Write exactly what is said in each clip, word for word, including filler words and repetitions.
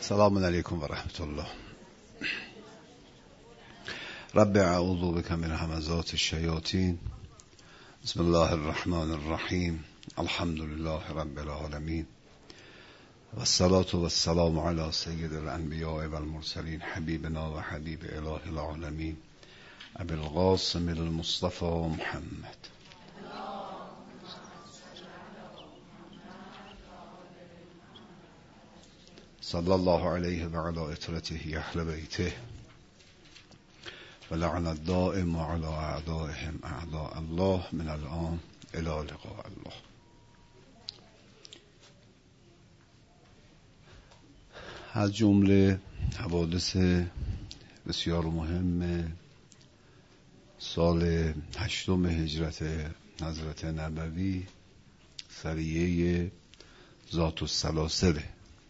السلام علیکم و رحمت الله. رب اعوذ بک من همزات الشیاطین. بسم الله الرحمن الرحیم. الحمد لله رب العالمین و الصلاة و السلام علی سید الانبیاء و المرسلین حبیبنا و حبیب اله العالمین ابی القاسم المصطفى محمد. صلی الله علیه و علی اطرته اهل بیته و لعن الدائم علی اعدائهم اعداء الله من الان الی لقاء الله. از جمله حوادث بسیار مهم سال هشتم هجرت حضرت نبوی سریه ذات السلاسل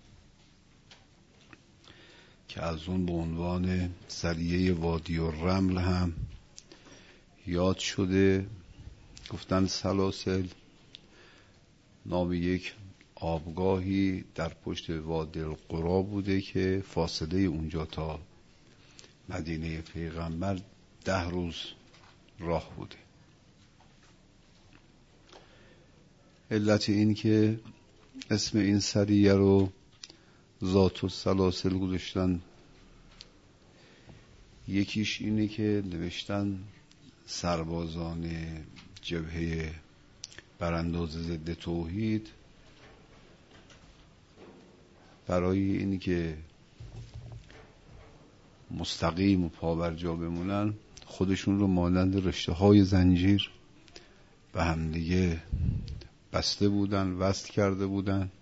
که از اون به عنوان سریه وادی الرمل هم یاد شده. گفتن سلاسل نام یک آبگاهی در پشت وادی القرا بوده که فاصله اونجا تا مدینه پیغمبر ده روز راه بوده. علت این که اسم این سریه رو ذات السلاسل گذاشتن یکیش اینه که نوشتن سربازان جبهه برانداز ضد توحید برای این که مستقیم و پابرجا بمونن خودشون رو مانند رشته های زنجیر به همدیگه بسته بودن، وصل کرده بودن.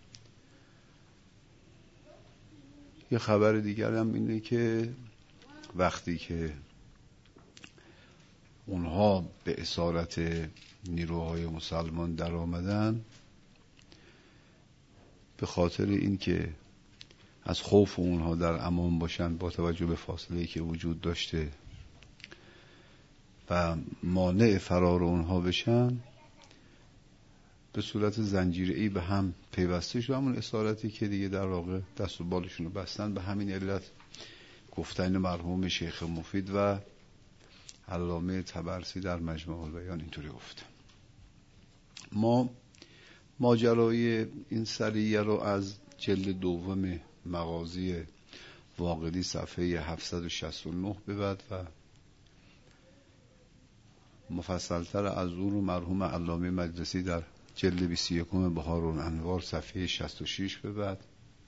یه خبر دیگر هم اینه که وقتی که اونها به اسارت نیروهای مسلمان در آمدن، به خاطر این که از خوف اونها در امان باشن با توجه به فاصله‌ای که وجود داشته و مانع فرار اونها بشن، به صورت زنجیره‌ای به هم پیوسته شد. همون اسارتی که دیگه در واقع دست و بالشون رو بستن. به همین علت گفتن مرحوم شیخ مفید و علامه طبرسی در مجموع البیان اینطوری گفته. ما ماجرای این سریه رو از جلد دوم مغازی واقدی صفحه هفتصد و شصت و نه به بعد و مفصلتر از اون رو مرحوم علامه مجلسی در جلد بیست و یکم بهارالانوار صفحه شصت و شش به بعد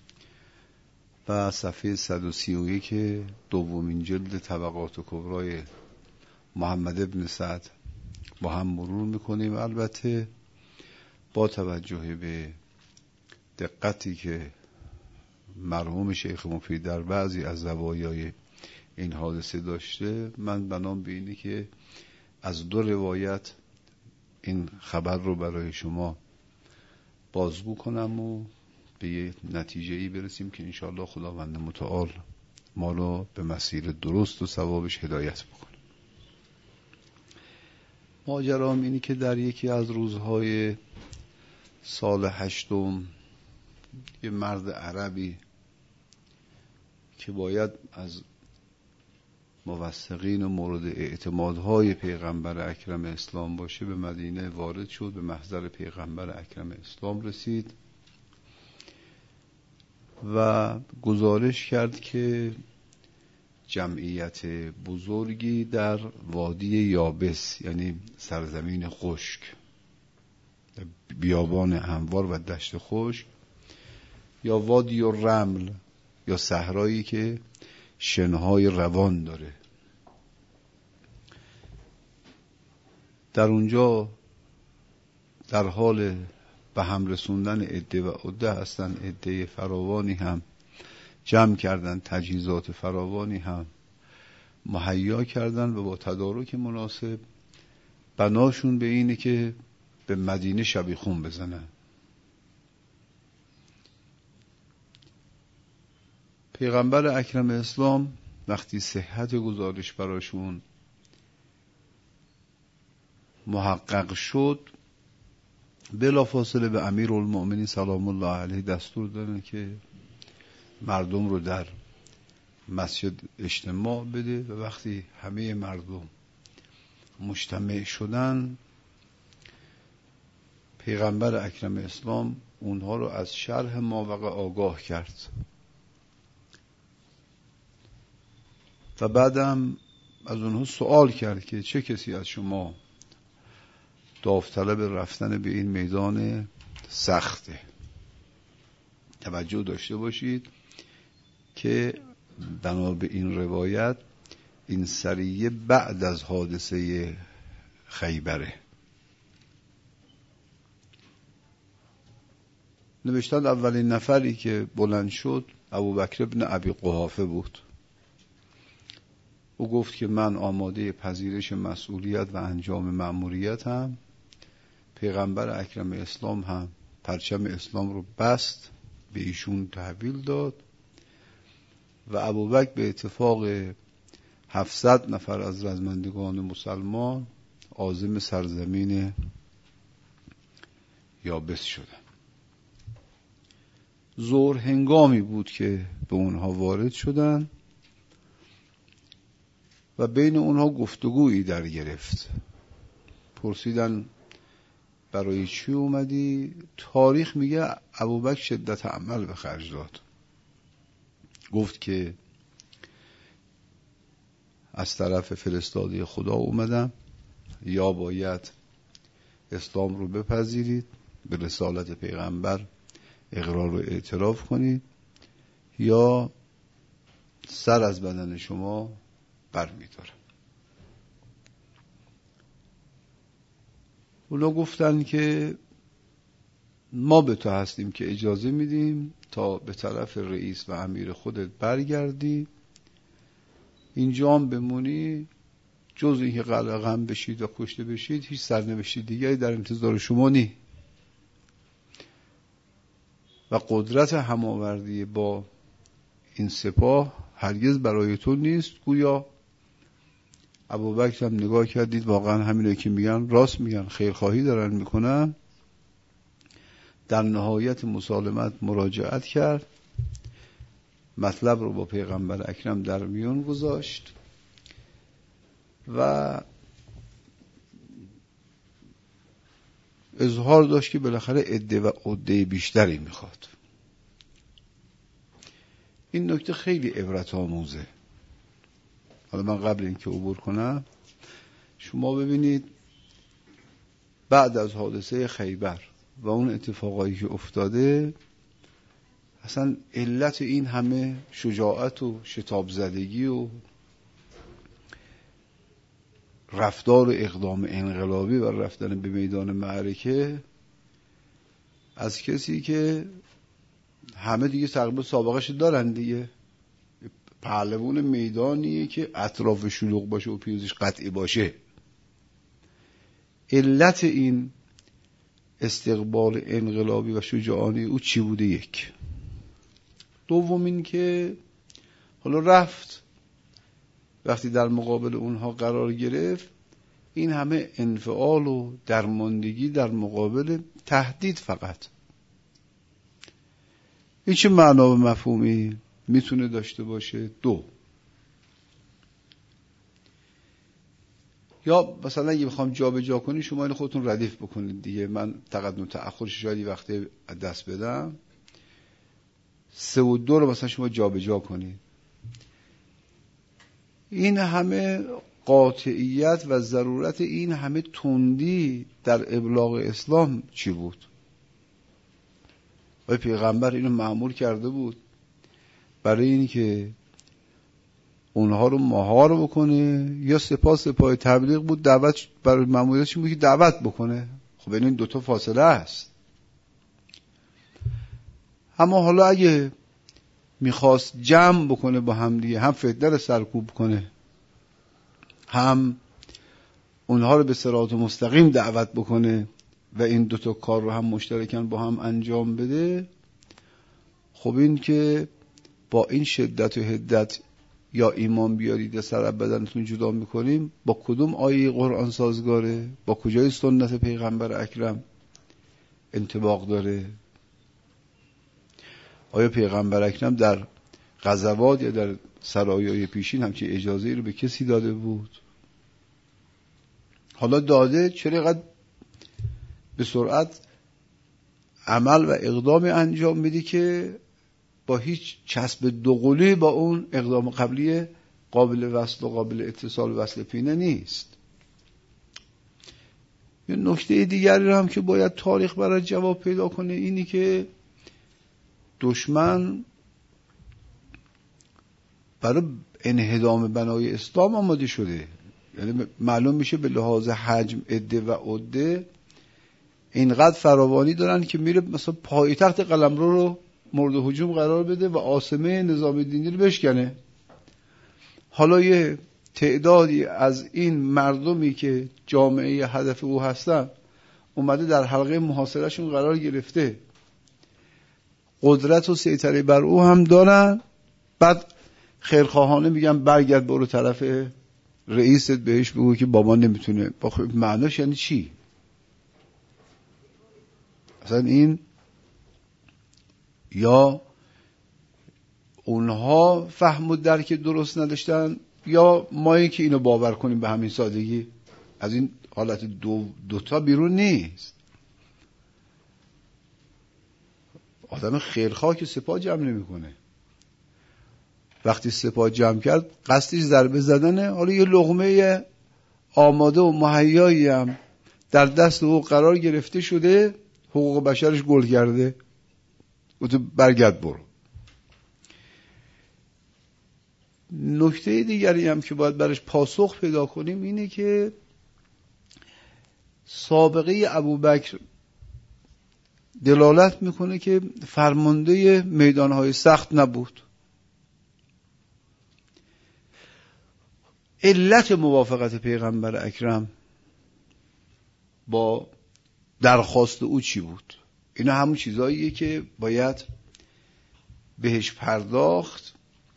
و صفحه صد و سی و یک دومین جلد طبقات کبرای محمد ابن سعد با هم مرور میکنیم. البته با توجه به دقتی که مرحوم شیخ مفید در بعضی از زوایای این حادثه داشته، من بنام به اینه که از دو روایت این خبر رو برای شما بازگو کنم و به یه نتیجه‌ای برسیم که انشاءالله خداوند متعال ما رو به مسیر درست و صوابش هدایت بکنه. ماجرام اینی که در یکی از روزهای سال هشتم یه مرد عربی که باید از موثقین و مورد اعتمادهای پیغمبر اکرم اسلام باشه به مدینه وارد شد، به محضر پیغمبر اکرم اسلام رسید و گزارش کرد که جمعیت بزرگی در وادی یابس، یعنی سرزمین خشک، بیابان هموار و دشت خشک، یا وادی الرمل یا صحرایی که شنهای روان داره، در اونجا در حال به هم رسوندن عده و عده هستن. عده فراوانی هم جمع کردن، تجهیزات فراوانی هم مهیا کردن و با تدارک مناسب بناشون به اینه که به مدینه شبیخون بزنن. پیغمبر اکرم اسلام وقتی صحت گزارش براشون محقق شد، بلافاصله به امیرالمؤمنین سلام الله علیه دستور دادن که مردم رو در مسجد اجتماع بده و وقتی همه مردم مجتمع شدن، پیغمبر اکرم اسلام اونها رو از شرح ماوقع آگاه کرد و بعدم از اونها سوال کرد که چه کسی از شما داوطلب رفتن به این میدان سخته. توجه داشته باشید که بنا به این روایت این سریه بعد از حادثه خیبره. نوشتن اولین نفری که بلند شد ابوبکر ابن ابی قحافه بود. او گفت که من آماده پذیرش مسئولیت و انجام مأموریتم. پیغمبر اکرم اسلام هم پرچم اسلام رو بست، به ایشون تحویل داد و ابوبکر به اتفاق هفتصد نفر از رزمندگان مسلمان عازم سرزمین یابس شدن. ظهر هنگامی بود که به اونها وارد شدن و بین اونها گفتگویی در گرفت. پرسیدن برای چی اومدی؟ تاریخ میگه ابوبکر شدت عمل به خرج داد. گفت که از طرف فرستاده خدا اومدم، یا باید اسلام رو بپذیرید، به رسالت پیغمبر اقرار و اعتراف کنید، یا سر از بدن شما برمی‌دارم. اونا گفتن که ما به تو هستیم که اجازه میدیم تا به طرف رئیس و امیر خودت برگردی، اینجا هم بمونی، جز اینکه قلقم بشید و کشته بشید هیچ سرنوشتی دیگری در انتظار شما نی. و قدرت هماوردی با این سپاه هرگز برای تو نیست. گویا ابوبکر هم نگاه کردید واقعا همینه که میگن راست میگن، خیرخواهی دارن میکنن. در نهایت مسالمت مراجعت کرد، مطلب رو با پیغمبر اکرم در میون گذاشت و اظهار داشت که بالاخره عده و عده بیشتری میخواد. این نکته خیلی عبرت آموزه. حالا من قبل اینکه عبور کنم شما ببینید بعد از حادثه خیبر و اون اتفاقایی که افتاده، اصلا علت این همه شجاعت و شتاب زدگی و رفتار و اقدام انقلابی و رفتن به میدان معرکه از کسی که همه دیگه تقریبا سابقش دارن دیگه، پهلوان میدانیه که اطراف شلوغ باشه و پیروزیش قطعی باشه. علت این استقبال انقلابی و شجاعانه او چی بوده؟ یک. دوم این که حالا رفت، وقتی در مقابل اونها قرار گرفت، این همه انفعال و درماندگی در مقابل تهدید فقط، این چه معنا و مفهومی میتونه داشته باشه؟ دو، یا مثلا اگه بخوام جا به جا کنی شما اینو خودتون ردیف بکنید دیگه، من تقدم تأخرش شاید وقتی دست بدم، سه و دو رو مثلا شما جا به جا کنید. این همه قاطعیت و ضرورت این همه تندی در ابلاغ اسلام چی بود؟ و پیغمبر اینو مأمور کرده بود برای این که اونها رو مهار بکنه، یا سپاه سپاه تبلیغ بود، دعوت برای مأموریتش بود که دعوت بکنه. خب این دوتا فاصله است. اما حالا اگه میخواست جمع بکنه با هم دیگه، هم فتنه رو سرکوب کنه، هم اونها رو به صراط مستقیم دعوت بکنه و این دوتا کار رو هم مشترکاً با هم انجام بده، خب این که با این شدت و حدت یا ایمان بیارید یا سر بدنتون جدا میکنیم، با کدوم آیه قرآن سازگاره؟ با کجای سنت پیغمبر اکرم انطباق داره؟ آیا پیغمبر اکرم در غزوات یا در سرایای پیشین همچین اجازه رو به کسی داده بود؟ حالا داده، چرا اینقدر به سرعت عمل و اقدام انجام میدی که با هیچ چسب دوقلویی با اون اقدام قبلی قابل وصل و قابل اتصال و وصل پینه نیست. یه نکته دیگری رو هم که باید تاریخ برای جواب پیدا کنه اینی که دشمن برای انهدام بنای اسلام آماده شده. یعنی معلوم میشه به لحاظ حجم عده و عده اینقدر فراوانی دارن که میره مثلا پایتخت قلمرو رو مورد هجوم قرار بده و عاصمه نظام دینی رو بشکنه. حالا یه تعدادی از این مردمی که جامعه هدف او هستن اومده در حلقه محاصرهشون قرار گرفته، قدرت و سیطره بر او هم دارن، بعد خیرخواهانه میگن برگرد برو طرف رئیست بهش بگو که بابا نمیتونه. معناش یعنی چی؟ اصلا این یا اونها فهم و درک درست نداشتن یا مایی که اینو باور کنیم به همین سادگی. از این حالت دو دوتا بیرون نیست. آدم خیرخواه که سپاه جمع نمیکنه. وقتی سپاه جمع کرد قصدش ضربه زدنه، حالا یه لقمه آماده و مهیایی هم در دست او قرار گرفته شده، حقوق بشرش گل کرده و تو برگرد برو. نکته دیگری هم که باید برش پاسخ پیدا کنیم اینه که سابقه ابوبکر دلالت میکنه که فرمانده میدانهای سخت نبود. علت موافقت پیغمبر اکرم با درخواست او چی بود؟ اینا همون چیزاییه که باید بهش پرداخت.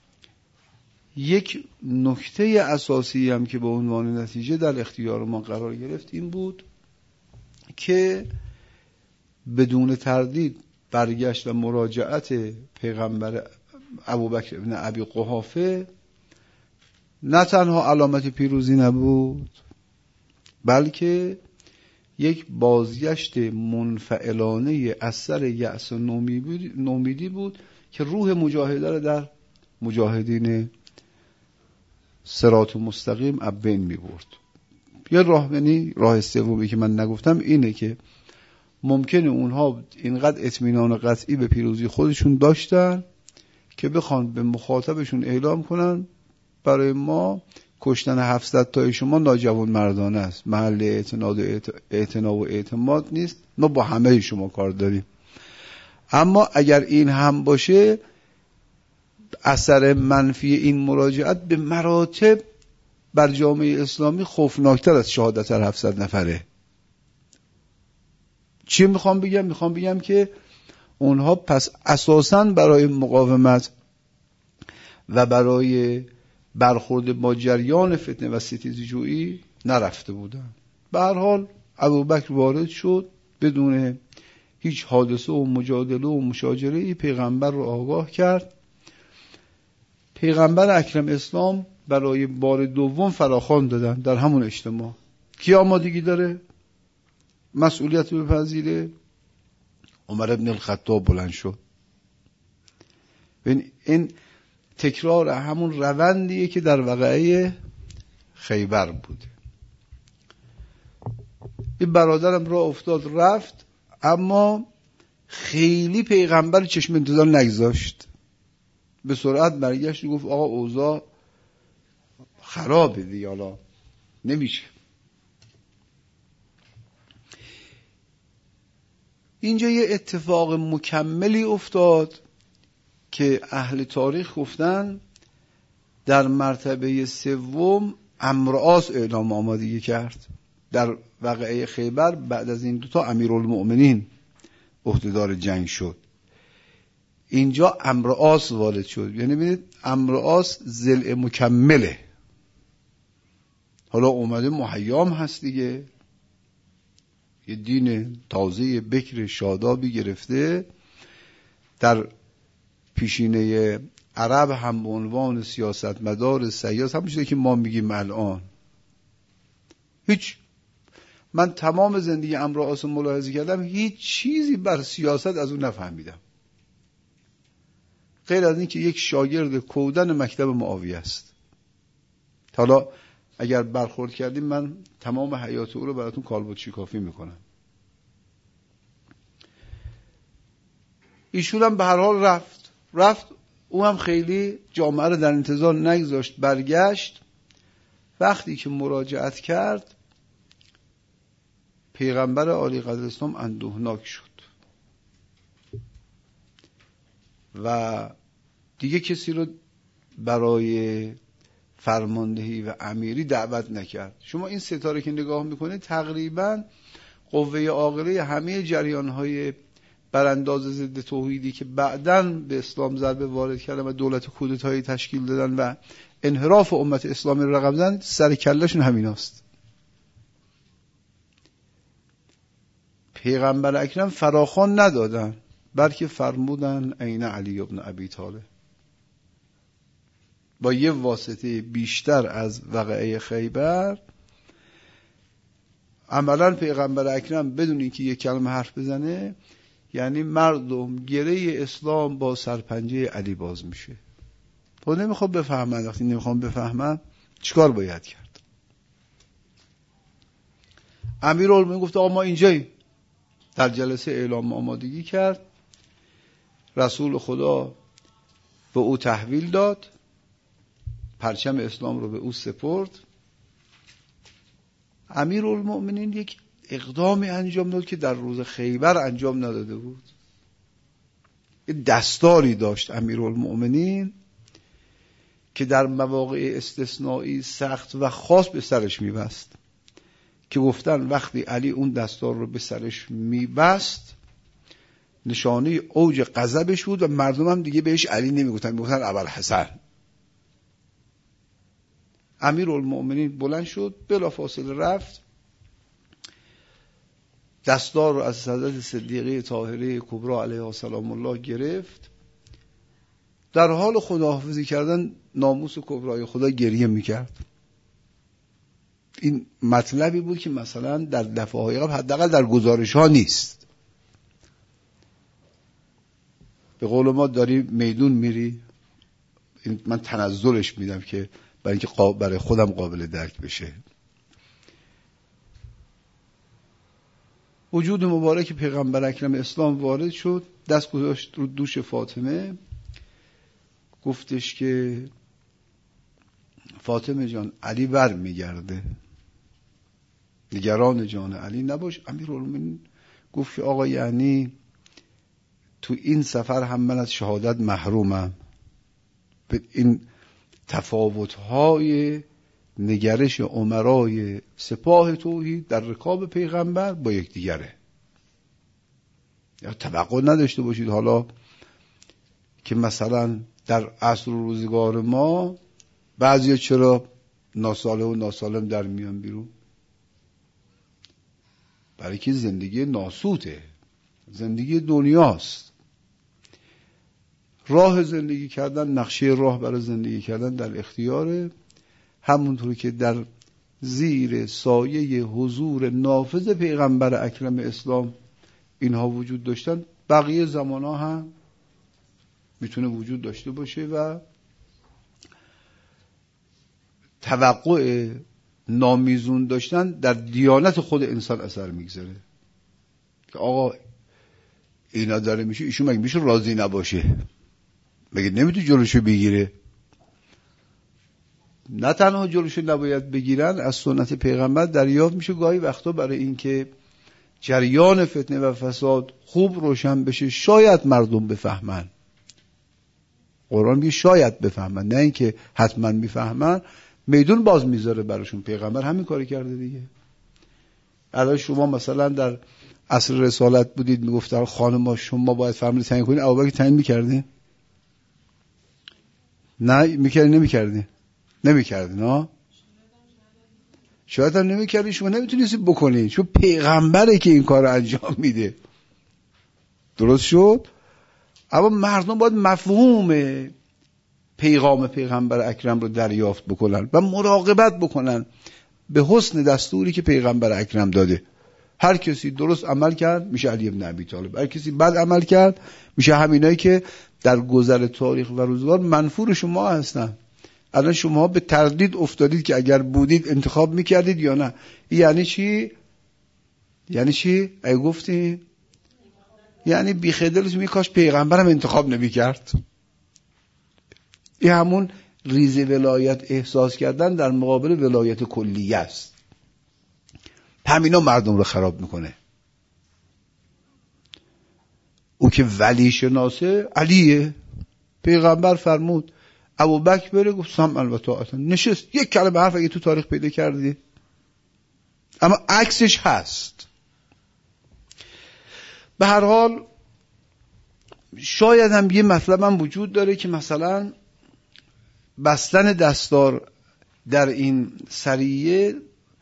یک نکته اساسی هم که به عنوان نتیجه در اختیار ما قرار گرفت این بود که بدون تردید برگشت و مراجعت پیغمبر ابوبکر ابن ابی قحافه نه تنها علامت پیروزی نبود، بلکه یک بازگشت منفعلانه اثر یأس و نومیدی بود که روح مجاهده را در مجاهدین صراط مستقیم ابین می برد. یه راه، یعنی راه سومی که من نگفتم اینه که ممکنه اونها اینقدر اطمینان قطعی به پیروزی خودشون داشتن که بخوان به مخاطبشون اعلام کنن برای ما کشتن هفتصد تای شما ناجوان مردانه است، محل اعتناد و اعتنا و اعتماد نیست، ما با همه شما کار داریم. اما اگر این هم باشه اثر منفی این مراجعت به مراتب بر جامعه اسلامی خوفناکتر از شهادت هر هفتصد نفره. چی میخوام بگم؟ میخوام بگم که اونها پس اساساً برای مقاومت و برای برخورد با جریان فتنه و ستیزجویی نرفته بودن. به هر حال ابوبکر وارد شد، بدون هیچ حادثه و مجادله و مشاجره پیغمبر رو آگاه کرد. پیغمبر اکرم اسلام برای بار دوم فراخوان دادن در همون اجتماع. کی آمادگی داره مسئولیت رو بپذیره؟ عمر ابن الخطاب بلند شد. این تکرار همون روندیه که در واقعه خیبر بوده. این برادرم را افتاد رفت، اما خیلی پیغمبر چشم انتظار نگذاشت، به سرعت برگشت و گفت آقا اوضاع خرابه دیگه، حالا نمیشه. اینجا یه اتفاق مکملی افتاد که اهل تاریخ گفتن در مرتبه سوم عمرو عاص اعلام آمادگی کرد. در واقعه خیبر بعد از این دوتا امیرالمؤمنین عهدهدار جنگ شد. اینجا عمرو عاص وارد شد. یعنی ببینید عمرو عاص ضلع مکمله. حالا اومده مهیام هست دیگه، یه دین تازه بکر شادابی گرفته، در پیشینه عرب هم به عنوان سیاستمدار سیاست، همون چیزی که ما میگیم الان، هیچ، من تمام زندگی امرو آسم ملاحظه کردم هیچ چیزی بر سیاست از اون نفهمیدم، غیر از این که یک شاگرد کودن مکتب معاویه است. حالا اگر برخورد کردیم من تمام حیات او رو براتون کالبد شکافی میکنم. ایشون هم به هر حال رفت رفت او هم خیلی جامعه رو در انتظار نگذاشت، برگشت. وقتی که مراجعت کرد پیغمبر عالی قدر اسلام اندوهناک شد و دیگه کسی رو برای فرماندهی و امیری دعوت نکرد. شما این ستاره که نگاه میکنید تقریبا قوه عاقله همه جریانهای برانداز ضد توحیدی که بعداً به اسلام ضربه وارد کردن و دولت کودتایی تشکیل دادن و انحراف امت اسلامی رو رقم زدن، سر کلهشون همیناست. پیغمبر اکرم فراخوان ندادن، بلکه فرمودن عین علی ابن ابی طالب. با یه واسطه بیشتر از وقعه خیبر عملاً پیغمبر اکرم بدون اینکه یک کلمه حرف بزنه، یعنی مردم گره اسلام با سرپنجه علی باز میشه. خب نمیخوام بفهمن، وقتی نمیخوام بفهمن چیکار باید کرد؟ امیرالمومنین گفت آقا ما اینجاییم. در جلسه اعلام آمادگی کرد، رسول خدا به او تحویل داد، پرچم اسلام رو به او سپرد. امیرالمومنین یک اقدامی انجام داد که در روز خیبر انجام نداده بود. یه دستاری داشت امیرالمومنین که در مواقع استثنایی سخت و خاص به سرش میبست، که گفتن وقتی علی اون دستار رو به سرش میبست نشانه اوج غضبش بود و مردم هم دیگه بهش علی نمیگفتن، میگفتن ابوالحسن. امیرالمومنین بلند شد، بلافاصله رفت دستار رو از حضرت صدیقه طاهره کبری علیها سلام الله گرفت. در حال خداحافظی کردن ناموس کبرای خدا گریه میکرد. این مطلبی بود که مثلا در دفعه های قبل حداقل در گزارش ها نیست. به قول ما داری میدون میری، من تنزلش میدم که برای اینکه برای خودم قابل درک بشه. وجود مبارک پیغمبر اکرم اسلام وارد شد، دست گذاشت رو دوش فاطمه، گفتش که فاطمه جان علی بر میگرده، نگران جان علی نباش. امیرالمومنین گفت که آقا یعنی تو این سفر هم من از شهادت محرومم؟ به این تفاوت‌های نگرش امرای سپاه توحید در رکاب پیغمبر با یکدیگره. یا توقع نداشته باشید حالا که مثلا در عصر و روزگار ما بعضیا چرا ناسالم و ناسالم در میان بیرون؟ برای که زندگی ناسوته، زندگی دنیاست. راه زندگی کردن، نقشه راه برای زندگی کردن در اختیاره. همونطور که در زیر سایه حضور نافذ پیغمبر اکرم اسلام اینها وجود داشتن، بقیه زمانها هم میتونه وجود داشته باشه و توقع نامیزون داشتن در دیانت خود انسان اثر میگذاره که آقا اینا داره میشه، ایشون مگه میشه راضی نباشه؟ مگه نمیتونه جلوشو بگیره؟ نه تنها جلوشو نباید بگیرن، از سنت پیغمبر دریافت میشه گاهی وقتا برای اینکه جریان فتنه و فساد خوب روشن بشه شاید مردم بفهمن. قرآن میگه شاید بفهمن، نه اینکه حتما میفهمن. میدون باز میذاره براشون. پیغمبر همین کاری کرده دیگه. الان شما مثلا در عصر رسالت بودید میگفتن خانم شما باید فرمانده تعیین کنید، ابوبکر تعیین میکردین؟ نه میکردین؟ نمیکردین؟ نمیکردین ها؟ شاید هم نمیکردین، شما نمیتونید بکنید، چون پیغمبره که این کار انجام میده. درست شد؟ اما مردم باید مفهوم پیغام پیغمبر اکرم رو دریافت بکنن و مراقبت بکنن به حسن دستوری که پیغمبر اکرم داده. هر کسی درست عمل کرد میشه علی بن ابی طالب، هر کسی بد عمل کرد میشه همینایی که در گذر تاریخ و روزگار منفور شما هستن. الان شما به تردید افتادید که اگر بودید انتخاب میکردید یا نه. یعنی چی؟ یعنی چی؟ ای گفتی؟ یعنی بیخیدلش میکاش پیغمبرم انتخاب نمیکرد. این همون ریز ولایت احساس کردن در مقابل ولایت کلیه است. همینا مردم رو خراب میکنه. او که ولی شناسه علیه، پیغمبر فرمود ابوبکر بره، گفت سمعا و طاعتا، نشست. یک کلمه حرف اگه تو تاریخ پیدا کردی؟ اما عکسش هست. به هر حال شاید هم یه مطلب هم وجود داره که مثلا بستن دستار در این سریه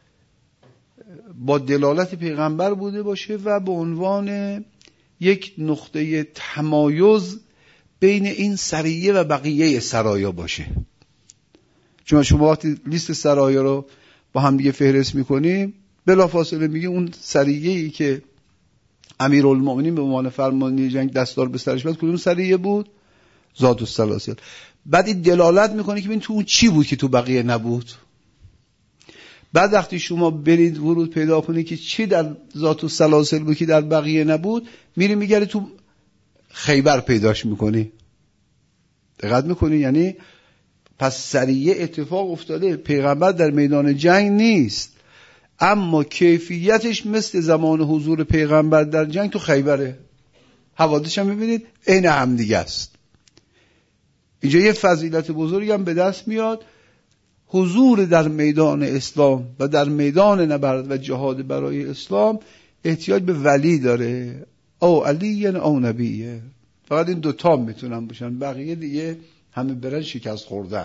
با دلالت پیغمبر بوده باشه و به عنوان یک نقطه تمایز بین این سریه و بقیه سرایا باشه. چون شما وقتی لیست سرایا رو با هم دیگه فهرست میکنیم بلافاصله میگه اون سریه‌ای که امیرالمومنین به عنوان فرمانده جنگ دستار به سرش بود کدوم سریه بود؟ ذات السلاسل. بعد این دلالت میکنه که ببین تو اون چی بود که تو بقیه نبود. بعد وقتی شما برید ورود پیدا کنید که چی در ذات السلاسل بود که در بقیه نبود، میری میگردی تو خیبر پیداش میکنی. دقت میکنی؟ یعنی پس سریه اتفاق افتاده، پیغمبر در میدان جنگ نیست، اما کیفیتش مثل زمان حضور پیغمبر در جنگ تو خیبره. حوادثش هم میبینید عین هم دیگه است. اینجا یه فضیلت بزرگی هم به دست میاد. حضور در میدان اسلام و در میدان نبرد و جهاد برای اسلام احتیاج به ولی داره، او علی او نبیه. فقط این دوتا میتونن باشن، بقیه دیگه همه برن شکست خوردن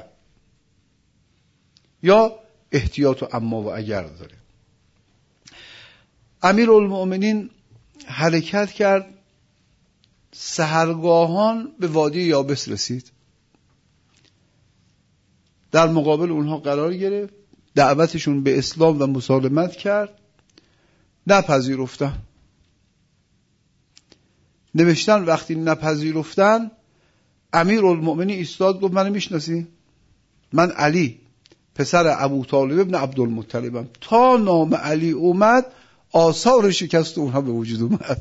یا احتیاط و اما و اگر داره. امیرالمومنین حرکت کرد، سحرگاهان به وادی یابس رسید، در مقابل اونها قرار گرفت، دعوتشون به اسلام و مسالمت کرد، نپذیرفتن. نوشتن وقتی نپذیرفتن امیرالمومنین ایستاد گفت منو میشناسی؟ من علی پسر ابو طالب ابن عبدالمطلبم. تا نام علی اومد آثار شکست اونها به وجود اومد.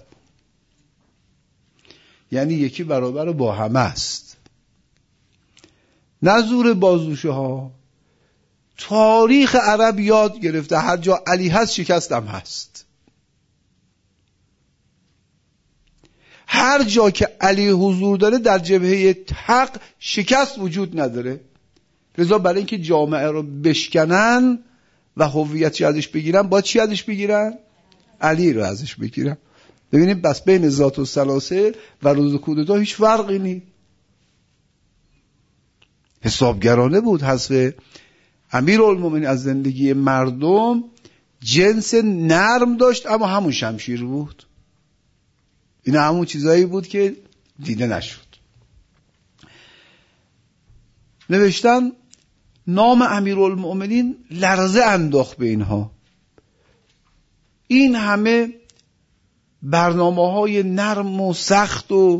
یعنی یکی برابر با همه است، نزور بازوشه ها. تاریخ عرب یاد گرفته هر جا علی هست شکست هم هست. هر جا که علی حضور داره در جبهه حق شکست وجود نداره. لذا برای اینکه جامعه رو بشکنن و هویت ازش بگیرن باید چی ازش بگیرن؟ علی رو ازش بگیرن. ببینید بس بین ذات السلاسل و روز کودتا هیچ فرقی نیست. حسابگرانه بود حذف امیرالمومنین از زندگی مردم. جنس نرم داشت اما همون شمشیر بود. این همون چیزایی بود که دیده نشد. نوشتن نام امیرالمومنین لرزه انداخت به اینها. این همه برنامه‌های نرم و سخت و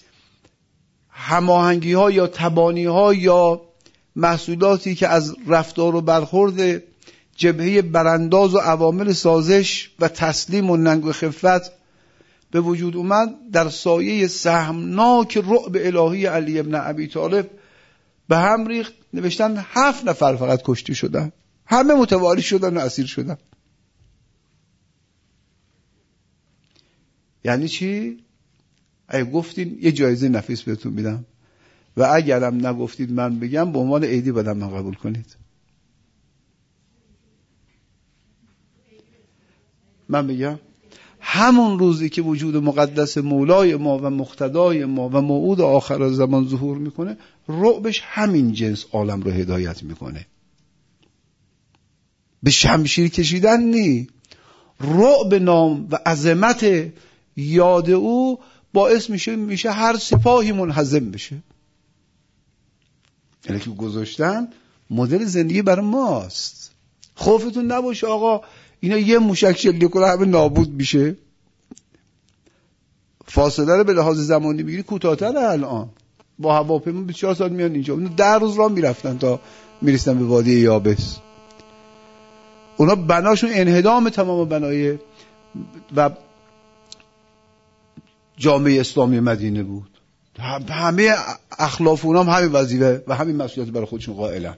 هماهنگی‌ها یا تبانی‌ها یا محصولاتی که از رفتار و برخورد جبهه برانداز و عوامل سازش و تسلیم و ننگ و خفت به وجود اومد، در سایه سهمناک رعب الهی علی ابن ابی طالب به هم ریخت. نوشتن هفت نفر فقط کشته شدن، همه متوالی شدن و اسیر شدن. یعنی چی؟ اگه گفتین یه جایزه نفیس بهتون میدم و اگرم نگفتید من بگم به عنوان عیدی بدم من قبول کنید. من بگم همون روزی که وجود مقدس مولای ما و مقتدای ما و موعود آخر زمان ظهور میکنه، رعبش همین جنس عالم رو هدایت میکنه. به شمشیر کشیدن نی، رعب نام و عظمت یاد او باعث میشه میشه هر سپاهی منهزم بشه. یعنی که گذاشتن مدل زندگی برای ماست. خوفتون نباشه آقا اینا یه موشک شلیک کنه همه نابود میشه. فاصله رو به لحاظ زمانی بگیری کوتاه‌تره الان. با هواپیما بیست و چهار ساعت میان اینجا. اونا ده روز راه میرفتن تا میرسن به وادی یابس. اونا بناشون انهدام تمام بنای و جامعه اسلامی مدینه بود. همه اخلاف اونام همین وظیفه و همین مسئولیت برای خودشون قائلن.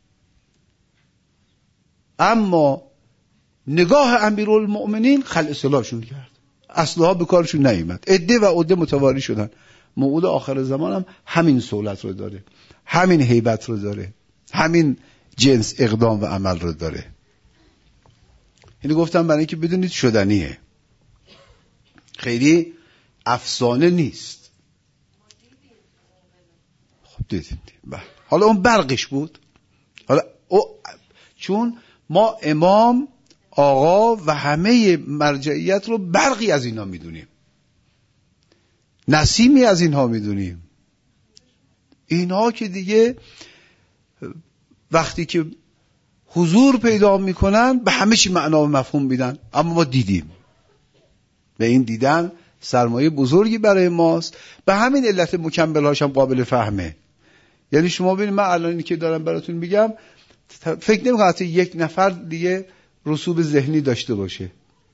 اما نگاه امیرالمؤمنین خلع سلاحشون کرد. اسلحه به کارشون نیامد. عده و عده متواری شدن. موعود آخر زمان هم همین سهولت رو داره، همین هیبت رو داره، همین جنس اقدام و عمل رو داره. اینو گفتم برای اینکه بدونید شدنیه، خیلی افسانه نیست. خب دیدید. حالا اون برقش بود. حالا او چون ما امام، آقا و همه مرجعیت رو برقی از اینا میدونیم، نسیمی از اینها میدونیم. اینها که دیگه وقتی که حضور پیدا میکنن به همه چی معنا و مفهوم میدن. اما ما دیدیم و این دیدن سرمایه بزرگی برای ماست. به همین علت مکمل‌هاش هم قابل فهمه. یعنی شما ببینید من الان اینی که دارم براتون میگم فکر نمی‌کنم حتی یک نفر دیگه رسوب ذهنی داشته باشه.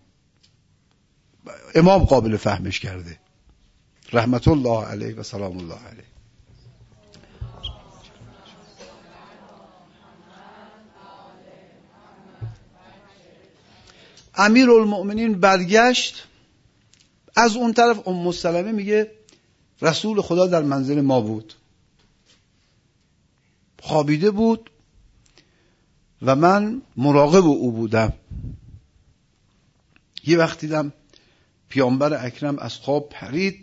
امام قابل فهمش کرده رحمت الله علیه و سلام الله علیه. امیرالمؤمنین برگشت. از اون طرف ام سلمه میگه رسول خدا در منزل ما بود، خوابیده بود و من مراقب او بودم. یه وقت دیدم پیامبر اکرم از خواب پرید.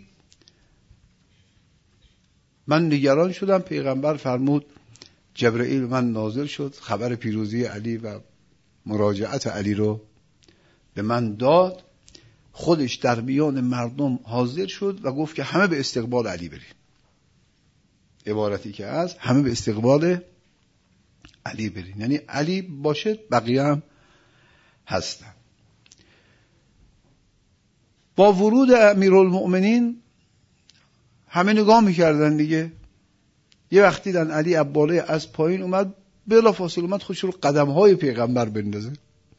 من نگران شدم. پیغمبر فرمود جبرئیل من نازل شد، خبر پیروزی علی و مراجعت علی رو به من داد. خودش در میان مردم حاضر شد و گفت که همه به استقبال علی بریم. عبارتی که از همه به استقبال علی بریم، یعنی علی باشه بقیه هم هستن. با ورود امیرالمؤمنین همه نگاه میکردن دیگه. یه وقتی دیدن علی عباله از پایین اومد، بلافاصله اومد خودش رو قدم‌های پیغمبر بندازه.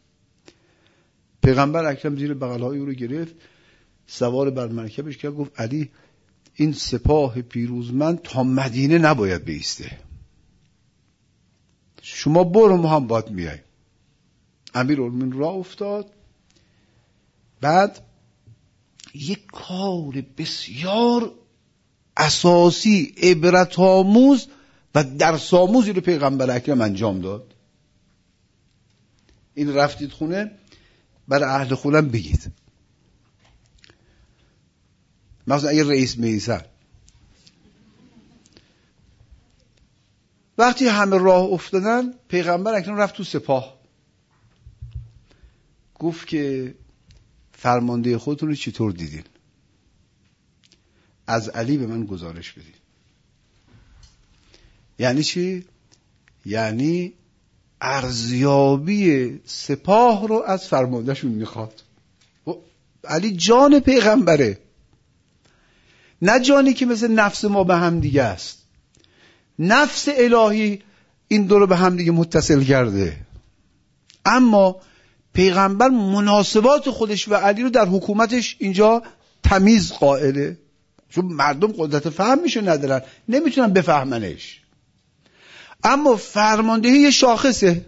پیغمبر اکرم زیر بغل‌های او رو گرفت، سوار بر مرکبش کرد، گفت علی این سپاه پیروزمند تا مدینه نباید بیسته، شما برو ما هم باید میاییم. امیرالمومنین راه افتاد. بعد یک کار بسیار اساسی، عبرت آموز و درس آموزی رو پیغمبر اکرم انجام داد. این رفتید خونه برای اهل خونم بگید، مثلا اگه رئیس میسن. وقتی همه راه افتادن پیغمبر اکرم رفت تو سپاه، گفت که فرمانده خودتون رو چطور دیدین؟ از علی به من گزارش بدین. یعنی چی؟ یعنی ارزیابی سپاه رو از فرماندهشون میخواد. علی جان پیغمبره، نه جانی که مثل نفس ما به هم دیگه است. نفس الهی این دو رو به هم دیگه متصل کرده. اما پیغمبر مناسبات خودش و علی رو در حکومتش اینجا تمیز قائله، چون مردم قدرت فهم میشه ندارن، نمیتونن بفهمنش. اما فرماندهی یک شاخصه،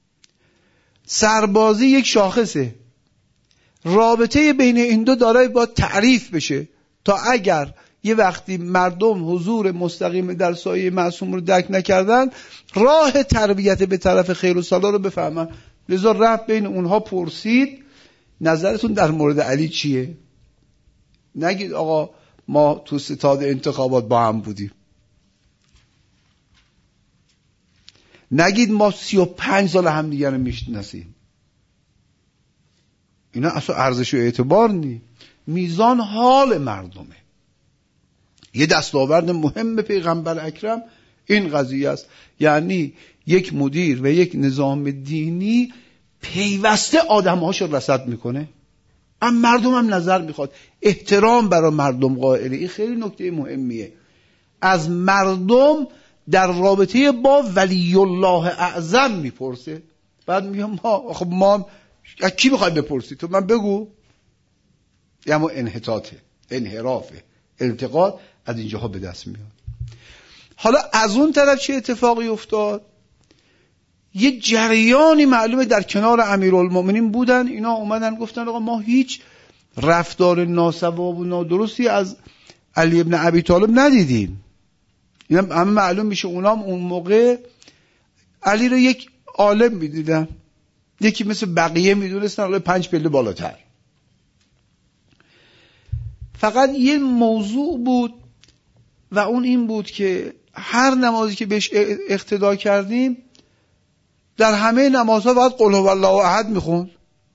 سربازی یک شاخصه. رابطه بین این دو دارای باید تعریف بشه تا اگر یه وقتی مردم حضور مستقیم در سایه معصوم رو درک نکردن، راه تربیت به طرف خیر و صلاح رو بفهمن. لذا رفت بین اونها پرسید نظرتون در مورد علی چیه؟ نگید آقا ما تو ستاد انتخابات با هم بودیم، نگید ما سی و پنج سال هم دیگر رو میشناسیم. اینا اصلا ارزش و اعتبار نی. میزان حال مردمه. یه دستاورد مهم پیغمبر اکرم این قضیه است. یعنی یک مدیر و یک نظام دینی پیوسته آدم‌هاشو رصد میکنه، اما مردم هم نظر میخواد، احترام برای مردم قائله. این خیلی نکته مهمیه. از مردم در رابطه با ولی الله اعظم میپرسه. بعد میگه ما خب ما از کی میخوای بپرسی؟ تو من بگو. یعنی انحطاطه، انحرافه، التقاط از اینجاها به دست میاد. حالا از اون طرف چه اتفاقی افتاد؟ یه جریانی معلومه در کنار امیرالمومنین بودن، اینا اومدن گفتن آقا ما هیچ رفتار ناسواب و نادرستی از علی ابن ابی طالب ندیدیم. اینا هم معلوم میشه اونام اون موقع علی رو یک عالم میدیدن، یکی مثل بقیه میدونستن، حالا پنج پله بالاتر. فقط یه موضوع بود و اون این بود که هر نمازی که بهش اقتدا کردیم در همه نمازها باید قل هو الله احد میخوند.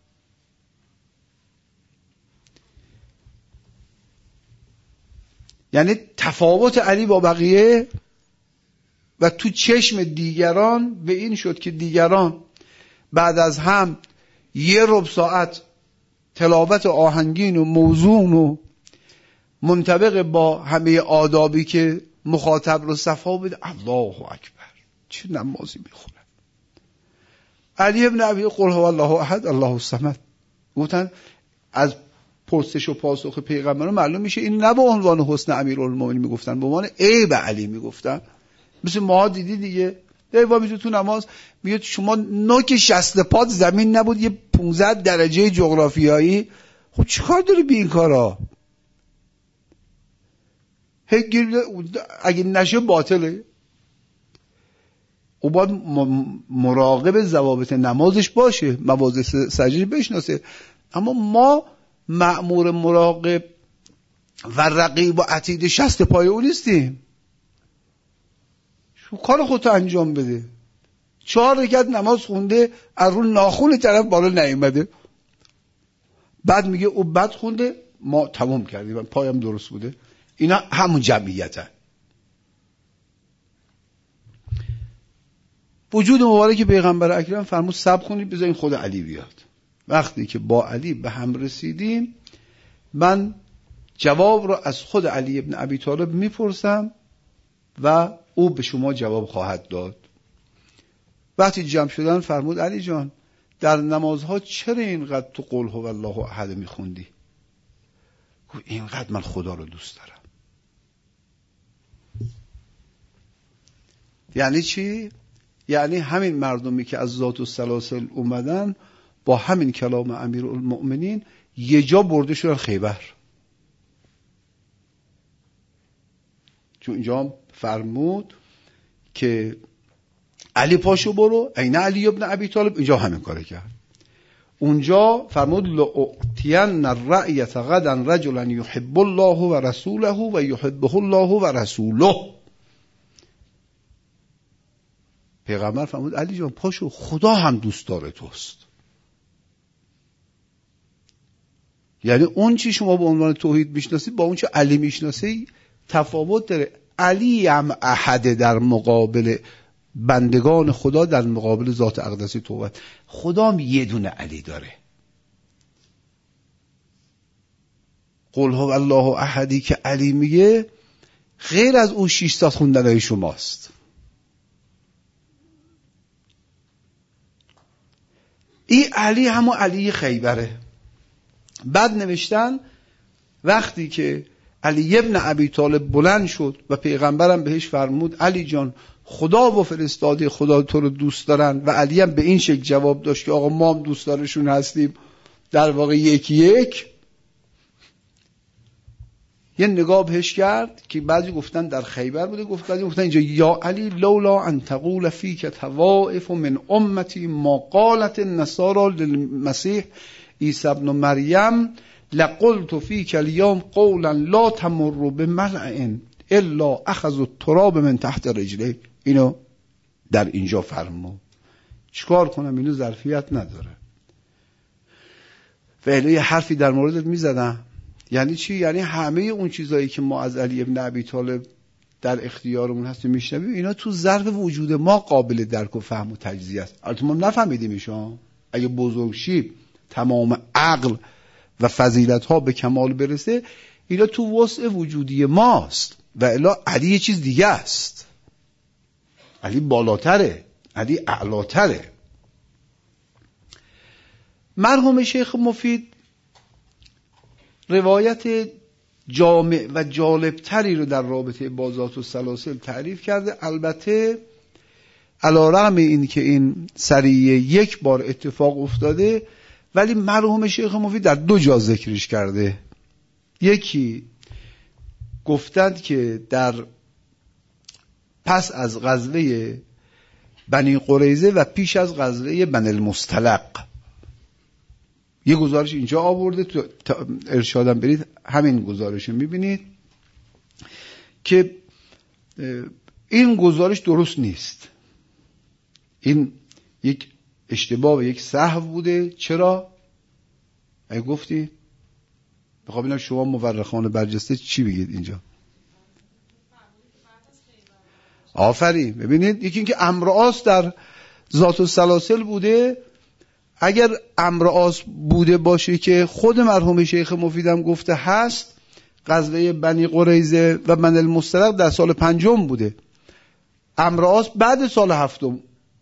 یعنی تفاوت علی با بقیه و تو چشم دیگران به این شد که دیگران بعد از هم یه ربع ساعت تلاوت آهنگین و موزون و منطبق با همه آدابی که مخاطب رو صفا بده، الله اکبر چه نمازی میخونه. علی ابن ابی قل هو الله احد الله الصمد. گفتن از پرسش و پاسخ پیغمبر معلوم میشه این نه به عنوان حسن امیرالمومنین میگفتن، به عنوان عیب علی میگفتن. مثل ما دیدی دیگه دیوا میتونه تو نماز میگه شما نوک شست پات زمین نبود یه پانزده درجه جغرافیایی، خب چیکار داری به این کارا؟ اگه نشه باطله. او باید مراقب ضوابط نمازش باشه، مواضع سجده بشناسه. اما ما مأمور مراقب و رقیب و عتید شست پای او نیستیم. شو کار خودتو انجام بده. چهار رکعت نماز خونده از رو ناخون طرف بالا نیومده، بعد میگه او بد خونده ما تمام کردیم پایم درست بوده. اینا همون جمعیته. وجود مبارک پیغمبر اکرم فرمود صبر کنید بذارین خود علی بیاد. وقتی که با علی به هم رسیدیم من جواب رو از خود علی ابن ابی طالب میپرسم و او به شما جواب خواهد داد. وقتی جمع شدن فرمود علی جان در نمازها چرا اینقدر تو قل هو الله احد میخوندی؟ گفت اینقدر من خدا رو دوست دارم. یعنی چی؟ یعنی همین مردمی که از ذات السلاسل اومدن با همین کلام امیرالمؤمنین یه جا برده شدن خیبر. چون اینجا فرمود که علی پاشو برو، این علی ابن ابی طالب اینجا همین کاره کرد. اونجا فرمود لأعطین الرأیت غدا رجلا یحب الله و رسوله و یحبه الله و رسوله. پیغمبر فرمود علی جان پاشو، خدا هم دوست داره توست. یعنی اون چی شما به عنوان توحید میشناسید با اون چی علی میشناسی تفاوت داره. علی هم احد در مقابل بندگان خدا، در مقابل ذات اقدسی توحید. خدا هم یه دونه علی داره. قل هو الله احدی که علی میگه غیر از اون شش تا خوندنهای شماست. این علی همون علی خیبره. بعد نوشتن وقتی که علی ابن ابی طالب بلند شد و پیغمبرم بهش فرمود علی جان خدا و فرستاده خدا تو رو دوست دارن و علی هم به این شکل جواب داشت که آقا ما هم دوست دارشون هستیم، در واقع یکی یک. یه نگاه بهش کرد که بعضی گفتن در خیبر بوده، گفت بعضی گفتن اینجا یا علی لولا ان تقول فیک طوائف من امتی ما قالت النصارى للمسیح عیسی ابن مریم لقلت فیک اليوم قولا لا تمر بملأ الا اخذ التراب من تحت رجلیک. اینو در اینجا فرمود. چیکار کنم؟ اینو ظرفیت نداره. ولی یه حرفی در موردت میزدم. یعنی چی؟ یعنی همه اون چیزایی که ما از علی ابن ابی طالب در اختیارمون هست میشنویم، اینا تو ظرف وجود ما قابل درک و فهم و تجزیه است. البته ما نفهمیدیمشون. اگه بزرگشی تمام عقل و فضیلت ها به کمال برسه، اینا تو وسع وجودی ماست و الا علی یه چیز دیگه است. علی بالاتره، علی اعلاتره. مرحوم شیخ مفید روایت جامع و جالبتری رو در رابطه با ذات السلاسل تعریف کرده. البته علی رغم این که این سریه یک بار اتفاق افتاده، ولی مرحوم شیخ مفید در دو جا ذکرش کرده. یکی گفتند که در پس از غزوه بنی قریظه و پیش از غزوه بنی المصطلق. یه گزارش اینجا آورده، تو ارشادم برید همین گزارش رو میبینید که این گزارش درست نیست. این یک اشتباه و یک سهو بوده. چرا؟ اگه گفتی بخوام ببینم شما مورخان برجسته چی بگید اینجا. آفرین. ببینید، یکی این که امر آس در ذات السلاسل بوده. اگر امر آس بوده باشه که خود مرحوم شیخ مفیدم گفته هست، غزوه بنی قریظه و بنی المصطلق در سال پنجم بوده. امر آس بعد سال هفتم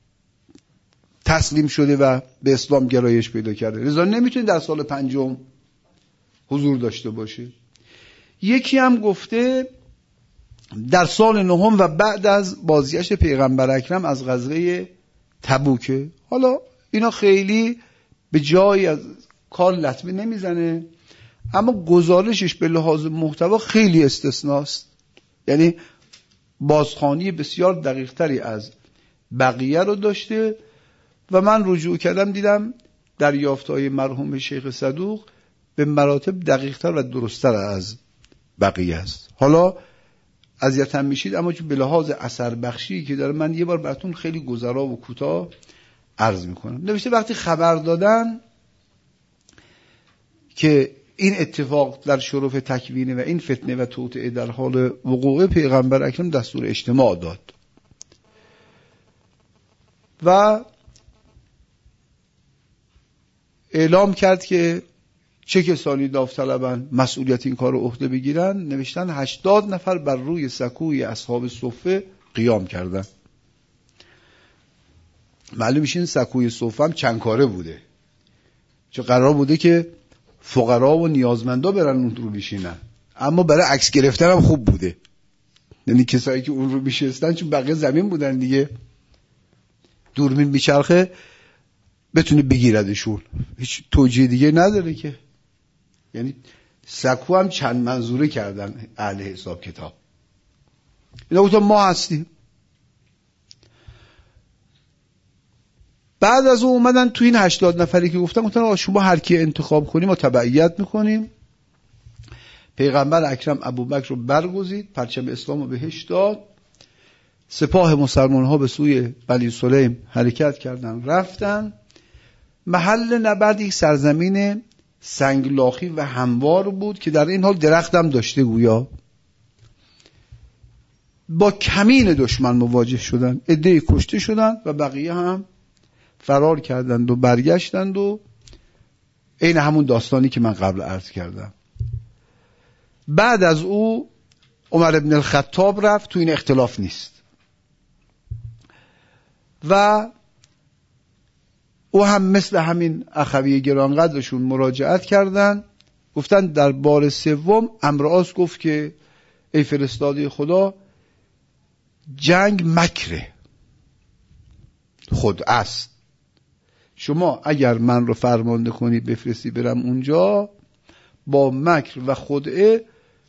تسلیم شده و به اسلام گرایش پیدا کرده، لذا نمیتونه در سال پنجم حضور داشته باشه. یکی هم گفته در سال نهم و بعد از بازگشت پیغمبر اکرم از غزوه تبوکه. حالا اینا خیلی به جایی از کار لطمه نمیزنه، اما گزارشش به لحاظ محتوا خیلی استثناست. یعنی بازخوانی بسیار دقیق تری از بقیه رو داشته و من رجوع کردم دیدم دریافت‌های مرحوم شیخ صدوق به مراتب دقیق‌تر و درست‌تر از بقیه است. حالا اذیتم میشید، اما چون به لحاظ اثر بخشی که داره من یه بار براتون خیلی گذرا و کوتاه عرض میکنم. نوشته وقتی خبر دادن که این اتفاق در شرف تکوینه و این فتنه و توطئه در حال وقوع، پیغمبر اکرم دستور اجتماع داد و اعلام کرد که چه کسانی داوطلبن مسئولیت این کار رو عهده بگیرن. نوشتن هشتاد نفر بر روی سکوی اصحاب صفه قیام کردن. معلوم میشه این سکوی صفه هم چند کاره بوده، چه قرار بوده که فقرا و نیازمندا برن اون رو بشینن، اما برای عکس گرفتن هم خوب بوده. یعنی کسایی که اون رو میشستن، چون بقیه زمین بودن دیگه، دوربین بیچرخه بتونه بگیردشون، هیچ توجیه دیگه نداره که. یعنی سکو هم چند منظوره کردن اهل حساب کتاب. اینا گفتن ما هستیم. بعد از اون اومدن تو این هشتاد نفری که گفتن گفتن شما هر کی انتخاب کنیم ما تبعیت میکنیم. پیغمبر اکرم ابوبکر رو برگزید، پرچم اسلام رو بهش داد. سپاه مسلمان ها به سوی بنی سلیم حرکت کردن، رفتن. محل نبرد یک سرزمین سنگلاخی و هموار بود که در این حال درخت هم داشته گویا. با کمین دشمن مواجه شدن، عده‌ای کشته شدن و بقیه هم فرار کردند و برگشتند و این همون داستانی که من قبل عرض کردم. بعد از او عمر ابن الخطاب رفت، تو این اختلاف نیست، و او هم مثل همین اخوی گرانقدرشون مراجعت کردن. گفتن در بار سوم عمرو عاص گفت که ای فرستاده خدا، جنگ مکره خود است، شما اگر من رو فرمانده کنی بفرستی برم اونجا، با مکر و خدعه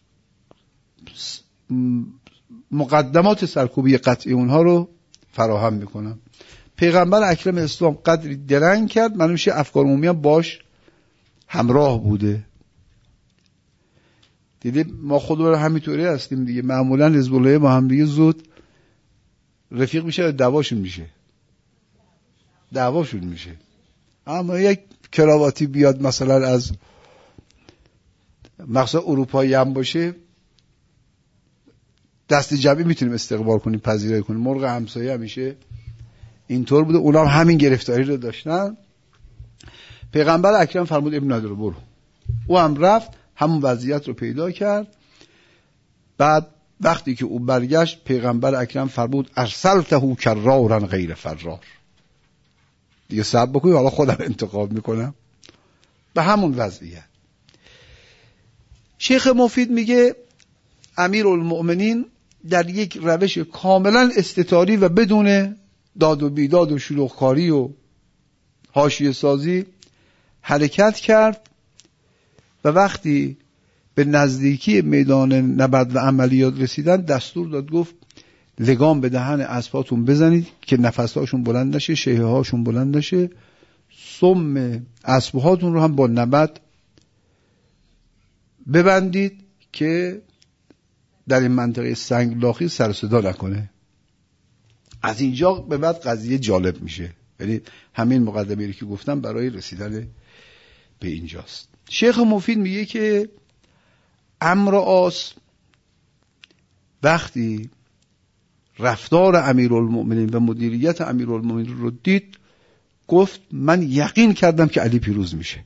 مقدمات سرکوبی قطعی اونها رو فراهم میکنم. پیغمبر اکرم اسلام قدری درنگ کرد، معلوم میشه افکار عمومی هم باش همراه بوده. دیدی ما خودمون همینطوری هستیم دیگه، معمولا حزب الله با هم دیگه زود رفیق میشه، دعواشون میشه دعواشون میشه اما یک کراواتی بیاد مثلا از مقصد اروپایی هم باشه، دست جمعی میتونیم استقبال کنیم، پذیرایی کنیم. مرغ همسایه همیشه اینطور بوده، اونا هم همین گرفتاری رو داشتن. پیغمبر اکرم فرمود ابن نداره برو. او هم رفت همون وضعیت رو پیدا کرد. بعد وقتی که او برگشت پیغمبر اکرم فرمود ارسلته کرارا غیر فرار. دیگه صبر بکنید حالا خودم انتقاد میکنم. به همون وضعیت. شیخ مفید میگه امیرالمؤمنین در یک روش کاملا استتاری و بدون داد و بیداد و شلوغکاری و حاشیه سازی حرکت کرد و وقتی به نزدیکی میدان نبرد و عملیات رسیدن دستور داد، گفت لگام به دهن اسباتون بزنید که نفسهاشون بلند نشه، شیهه هاشون بلند نشه، سم اسبهاتون رو هم با نبد ببندید که در این منطقه سنگلاخی سر صدا نکنه. از اینجا به بعد قضیه جالب میشه. یعنی همین مقدمه‌ای که گفتم برای رسیدن به اینجاست. شیخ مفید میگه که عمرو عاص وقتی رفتار امیرالمؤمنین و مدیریت امیرالمؤمنین رو دید گفت من یقین کردم که علی پیروز میشه.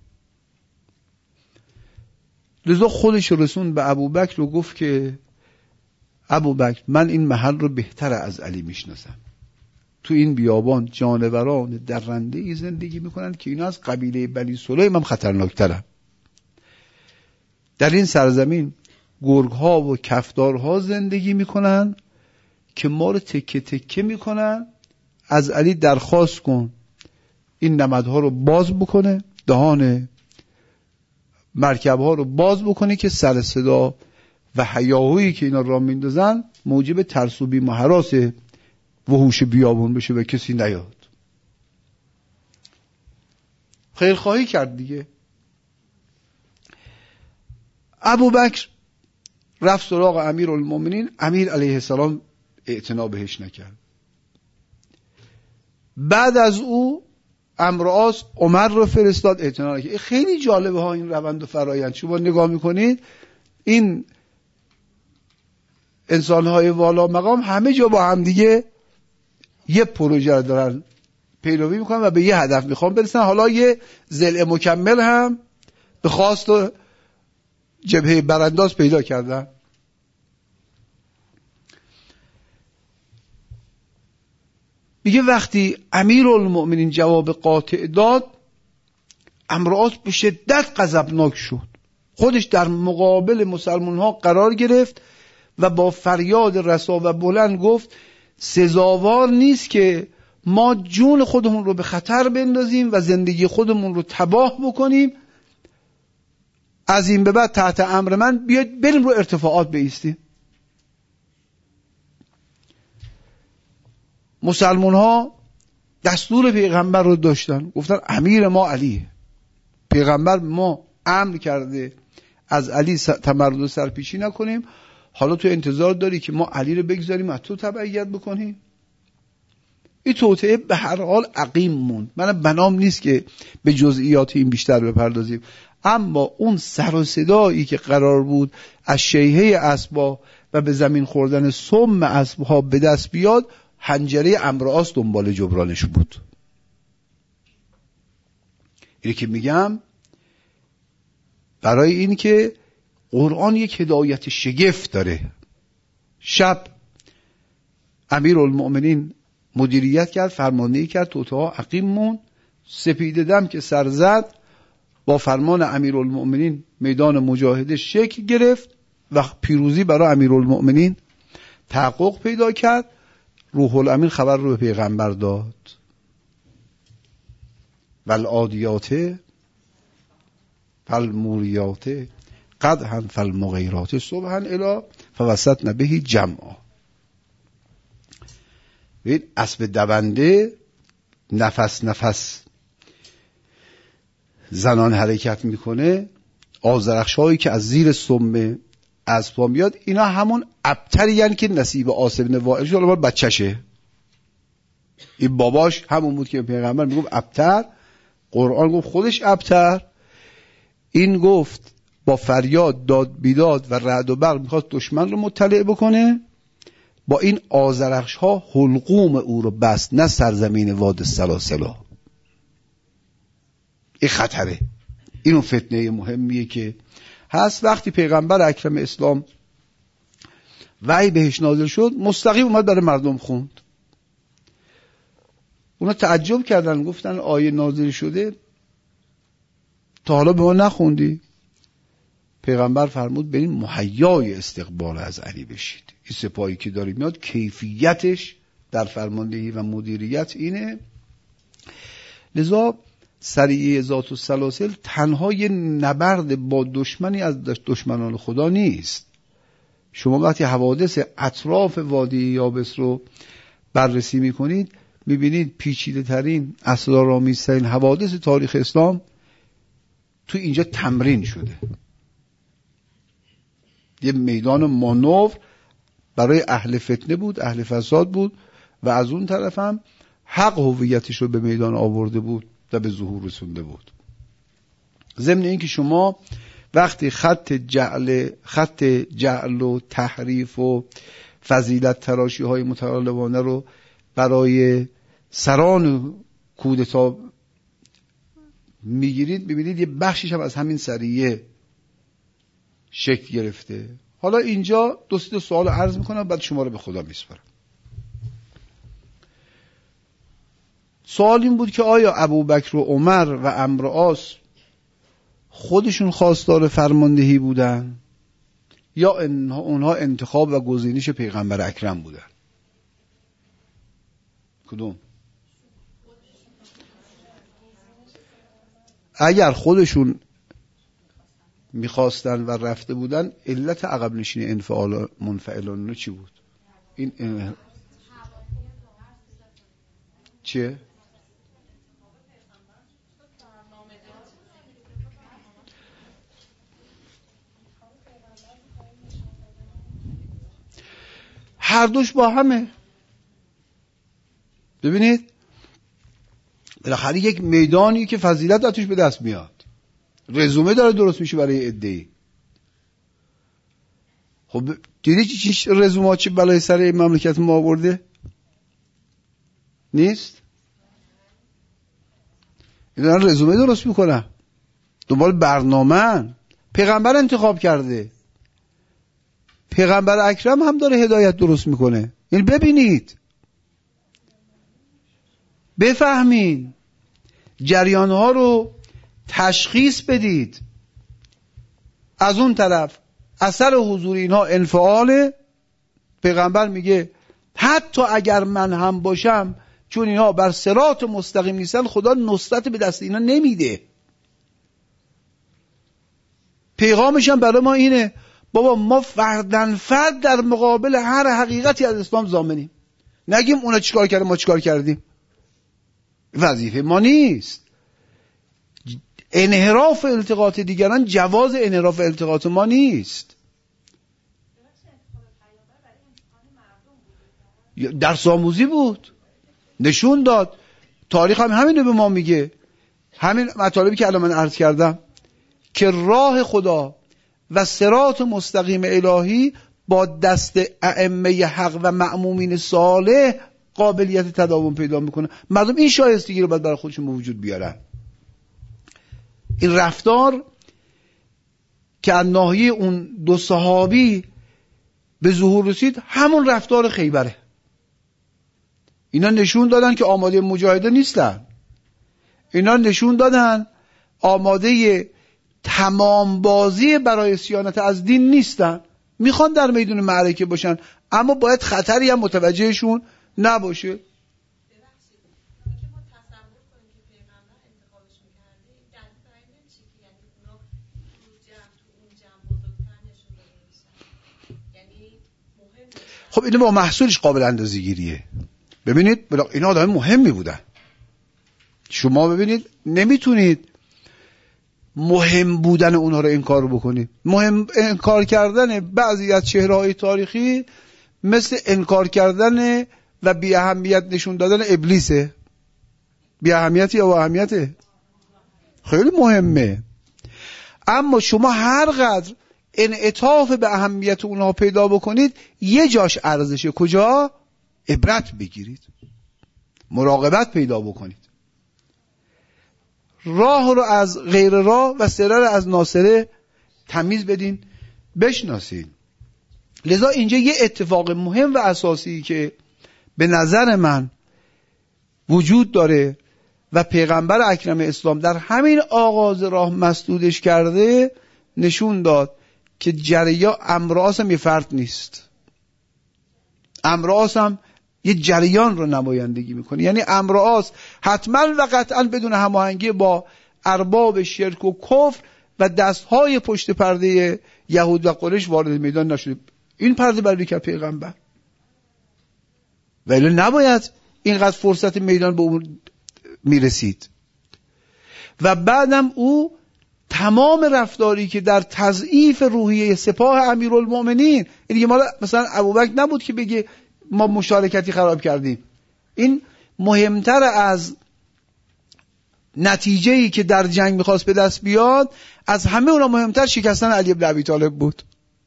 لذا خودش رسون به ابوبکر و گفت که ابوبکر من این محل رو بهتر از علی میشناسم. تو این بیابان جانوران درنده ای زندگی میکنن که اینا از قبیله بنی سلیم هم خطرناکترن. در این سرزمین گرگ ها و کفتارها زندگی میکنن که ما رو تکه تکه میکنن. از علی درخواست کن این نمدها رو باز بکنه، دهان مرکب ها رو باز بکنه که سر صدا و هیاهویی که اینا را میندازن موجب ترس و بیم و هراس وحوش بیابون بشه و کسی نیاد. خیرخواهی کرد دیگه. ابوبکر رفت سراغ امیرالمؤمنین، امیر علیه السلام اعتنا بهش نکرد. بعد از او عمرو عاص عمر رو فرستاد، اعتنا نکرد. خیلی جالبه ها این روند و فرایند. شما نگاه میکنید این انسانهای والا مقام همه جا با هم دیگه یه پروژه رو دارن پیروی میکنن و به یه هدف میخوان برسن. حالا یه ضلع مکمل هم به خواست و جبهه برانداز پیدا کردن. میگه وقتی امیرالمؤمنین جواب قاطع داد عمرو عاص به شدت غضبناک شد. خودش در مقابل مسلمان ها قرار گرفت و با فریاد رسا و بلند گفت سزاوار نیست که ما جون خودمون رو به خطر بندازیم و زندگی خودمون رو تباه بکنیم. از این به بعد تحت امر من بیاید بریم رو ارتفاعات بایستیم. مسلمان ها دستور پیغمبر رو داشتن، گفتن امیر ما علیه، پیغمبر ما امر کرده از علی تمرد و سرپیچی نکنیم، حالا تو انتظار داری که ما علی رو بگذاریم از تو تبعیت بکنیم؟ این توطئه به هر حال عقیم موند. من بنام نیست که به جزئیات این بیشتر بپردازیم، اما اون سر و صدایی که قرار بود از شیهه اسبا و به زمین خوردن سم اسبها به دست بیاد، حنجره عمرو عاص دنبال جبرانش بود. اینی که میگم برای این که قرآن یک هدایت شگفت داره. شب امیرالمؤمنین مدیریت کرد، فرماندهی کرد، توطئه‌ها عقیم موند. سپیده دم که سر زد با فرمان امیرالمؤمنین میدان مجاهده شکل گرفت و پیروزی برای امیرالمؤمنین تحقق پیدا کرد. روح الامین خبر رو به پیغمبر داد والعادیات فالموریات قدحا فالمغیرات صبحا الی فوسطن به جمعا. ببین اسب دونده نفس نفس زنان حرکت میکنه، آذرخشایی که از زیر سم اسبا میاد، اینا همون ابتری یعنی که نصیب عاص بن وائل شد. الان بچشه این باباش همون بود که پیغمبر میگفت ابتر، قرآن گفت خودش ابتر. این گفت با فریاد داد بیداد و رعد و برق میخواست دشمن رو مطلع بکنه. با این آذرخش ها حلقوم او رو بست، نه سرزمین واد السلاسل. این خطره. اینو فتنه مهمیه که هست. وقتی پیغمبر اکرم اسلام وحی بهش نازل شد، مستقیم اومد برای مردم خوند. اونا تعجب کردن، گفتن آیه نازل شده تا حالا به ما نخوندی؟ پیغمبر فرمود برین مهیای استقبال از علی بشید. این سپاهی که داری میاد کیفیتش در فرماندهی و مدیریت اینه. لذا سریعه ذات السلاسل تنها یه نبرد با دشمنی از دشمنان خدا نیست. شما وقتی حوادث اطراف وادی یابس رو بررسی میکنید، میبینید پیچیده ترین اسرارآمیزترین حوادث تاریخ اسلام تو اینجا تمرین شده. یه میدان مانور برای اهل فتنه بود، اهل فساد بود، و از اون طرف هم حق هویتش رو به میدان آورده بود و به ظهور رسونده بود. ضمن این که شما وقتی خط جعل خط جعل و تحریف و فضیلت تراشی های متعالوانه رو برای سران کودتا میگیرید، ببینید یه بخشیش هم از همین سریه شکل گرفته. حالا اینجا دو سه سوال عرض میکنم، بعد شما رو به خدا میسپارم. سوال این بود که آیا ابوبکر و عمر و عمرو و عاص خودشون خواستار فرماندهی بودن یا اونها انتخاب و گزینش پیغمبر اکرم بودن؟ کدوم؟ اگر خودشون میخواستن و رفته بودن، علت عقب نشینی انفعال منفعلان چی بود؟ این اه... چیه؟ هر دوش با همه. ببینید بالاخره یک میدانی که فضیلت اتوش به دست میاد، رزومه داره درست میشه برای عده‌ای. خب دیدی چی رزومه ها چه بلای سر مملکت ما آورده؟ نیست؟ این دارن رزومه درست میکنن، دنبال برنامه. پیغمبر انتخاب کرده، پیغمبر اکرم هم داره هدایت درست میکنه. یعنی ببینید، بفهمین، جریانها رو تشخیص بدید. از اون طرف اثر حضور اینها انفعاله. پیغمبر میگه حتی اگر من هم باشم، چون اینها بر صراط مستقیم نیستن، خدا نصرت به دست اینا نمیده. پیغامش هم برای ما اینه، بابا ما فردن فرد در مقابل هر حقیقتی از اسلام ضامنیم. نگیم اونا چیکار کرده ما چیکار کردیم. وظیفه ما نیست. انحراف التقاط دیگران جواز انحراف التقاط ما نیست. درس آموزی بود، نشون داد. تاریخ هم همینو به ما میگه. همین مطالبی که الان من عرض کردم که راه خدا و صراط مستقیم الهی با دست ائمه حق و مأمومین صالح قابلیت تداوم پیدا میکنه. مردم این شایستگی رو باید برای خودشون به وجود بیارن. این رفتار که از ناحیه اون دو صحابی به ظهور رسید، همون رفتار خیبره. اینا نشون دادن که آماده مجاهده نیستن. اینا نشون دادن آماده تمام بازی برای صیانت از دین نیستن. میخوان در میدون معرکه باشن، اما باید خطری هم متوجهشون نباشه. خب اینو با محصولش قابل اندازه‌گیریه. ببینید اینا آدم مهمی بودن. شما ببینید نمیتونید مهم بودن اونها رو انکار بکنید. مهم انکار کردن بعضی از چهره‌های تاریخی مثل انکار کردن و بی اهمیت نشون دادن ابلیسه. بی اهمیتی یا با اهمیته؟ خیلی مهمه. اما شما هر قدر انعطاف به اهمیت اونها پیدا بکنید یه جاش ارزشه. کجا؟ عبرت بگیرید، مراقبت پیدا بکنید، راه رو از غیر راه و سره رو از ناسره تمیز بدین، بشناسین. لذا اینجا یه اتفاق مهم و اساسی که به نظر من وجود داره و پیغمبر اکرم اسلام در همین آغاز راه مسدودش کرده، نشون داد که جریان امراض هم یه فرد نیست، امراض هم یه جریان رو نمایندگی میکنه. یعنی امراض حتما و قطعا بدون هماهنگی با ارباب شرک و کفر و دستهای پشت پرده یهود و قریش وارد میدان نشده. این پرده برداری کرد پیغمبر، ولی نباید اینقدر فرصت میدان به اون میرسید. و بعدم او تمام رفتاری که در تضعیف روحیه سپاه امیرالمؤمنین، این مال مثلا ابوبکر نبود که بگه ما مشارکتی خراب کردیم، این مهمتر از نتیجه‌ای که در جنگ میخواست به دست بیاد، از همه اونا مهمتر شکستن علی بن ابی طالب بود.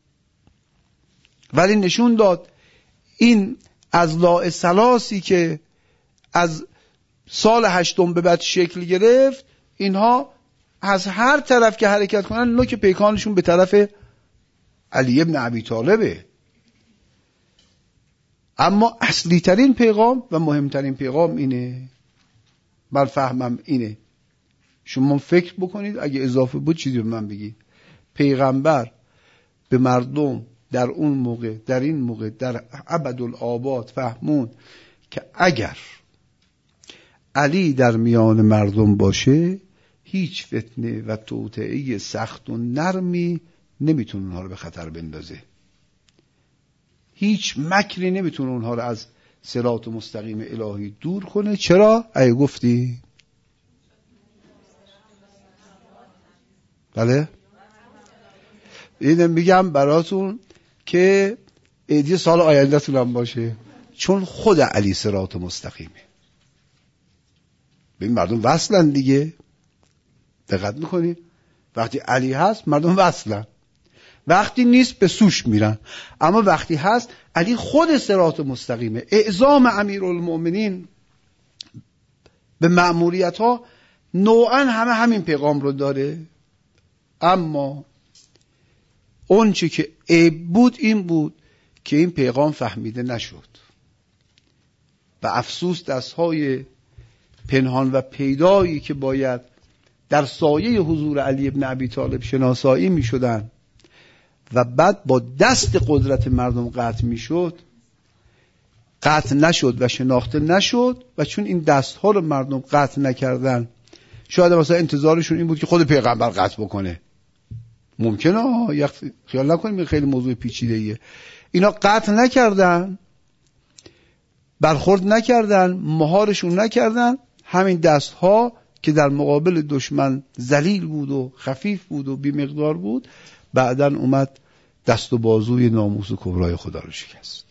ولی نشون داد این از لاء ثلاثی که از سال هشتم به بعد شکل گرفت، اینها از هر طرف که حرکت کنن نوک پیکانشون به طرف علی بن ابی طالبه. اما اصلی ترین پیغام و مهمترین پیغام اینه، بر فهمم اینه، شما فکر بکنید، اگه اضافه بود چیزی به من بگید. پیغمبر به مردم در اون موقع، در این موقع، در ابدالآباد فهمون که اگر علی در میان مردم باشه، هیچ فتنه و توطئه سخت و نرمی نمیتونه اونها رو به خطر بندازه، هیچ مکری نمیتونه اونها رو از صراط مستقیم الهی دور کنه. چرا؟ اگه گفتی بله، اینم میگم براتون که ایدی سال آینده تونم باشه، چون خود علی صراط مستقیمه. ببین مردم وصلن دیگه، دقت میکنی؟ وقتی علی هست مردم وصلن، وقتی نیست به سوش میرن. اما وقتی هست علی خود صراط مستقیمه. اعزام امیرالمؤمنین به مأموریت ها نوعا همه همین پیغام رو داره، اما اون چی که عیب بود این بود که این پیغام فهمیده نشد و افسوس دستهای پنهان و پیدایی که باید در سایه حضور علی بن ابی طالب شناسایی می شدن و بعد با دست قدرت مردم قطع می شد، قطع نشد و شناخته نشد. و چون این دستها رو مردم قطع نکردن، شاید مثلا انتظارشون این بود که خود پیغمبر قطع بکنه. ممکنه، یک خیال نکنیم خیلی موضوع پیچیده ایه. اینا قطع نکردن، برخورد نکردن، مهارشون نکردن. همین دستها که در مقابل دشمن ذلیل بود و خفیف بود و بی مقدار بود، بعدن اومد دست و بازوی ناموس و کبرای خدا رو شکست.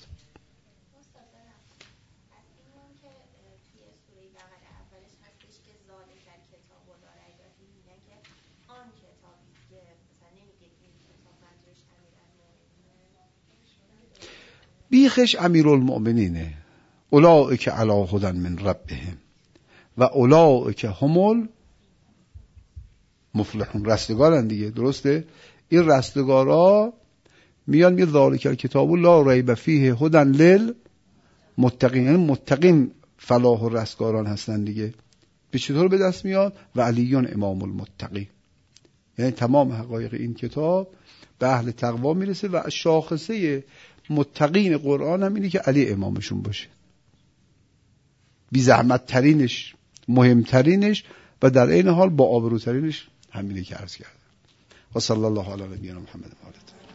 بیخش امیرالمؤمنینه، اولئک علی هدی من ربهم و اولئک هم المفلحون. رستگارن دیگه، درسته؟ این رستگارا میان میگه ذالک الکتاب لا ریب فیه هدی للمتقین، یعنی متقین فلاح و رستگاران هستن دیگه. به چطور به دست میاد؟ و علیون امام المتقین، یعنی تمام حقایق این کتاب به اهل تقوا میرسه و شاخصه متقین قرآن هم اینه که علی امامشون باشه، بی زحمت ترینش، مهمترینش و در این حال با آبروترینش، همینه که عرض کردم. و صلی الله علی نبینا محمد و آله.